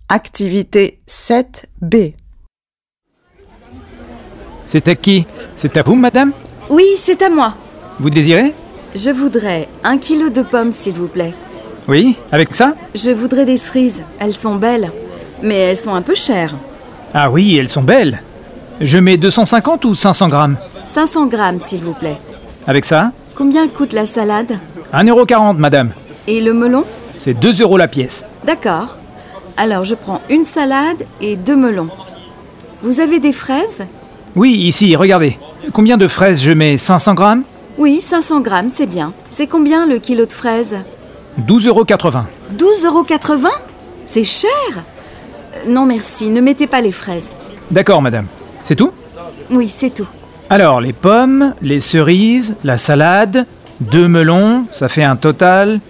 Activité 7B. C'est à qui? C'est à vous, madame? Oui, c'est à moi. Vous désirez? Je voudrais 1 kilo de pommes, s'il vous plaît. Oui, avec ça? Je voudrais des cerises. Elles sont belles, mais elles sont un peu chères. Ah oui, elles sont belles. Je mets 250 ou 500 grammes? 500 grammes, s'il vous plaît. Avec ça? Combien coûte la salade? 1,40 €, madame. Et le melon? C'est 2 € la pièce. D'accord. Alors, je prends une salade et 2 melons. Vous avez des fraises? Oui, ici, regardez. Combien de fraises je mets? 500 grammes? Oui, 500 grammes, c'est bien. C'est combien le kilo de fraises? 12,80 €. 12,80 €? C'est cher! Non merci, ne mettez pas les fraises. D'accord, madame. C'est tout? Oui, c'est tout. Alors, les pommes, les cerises, la salade, 2 melons, ça fait un total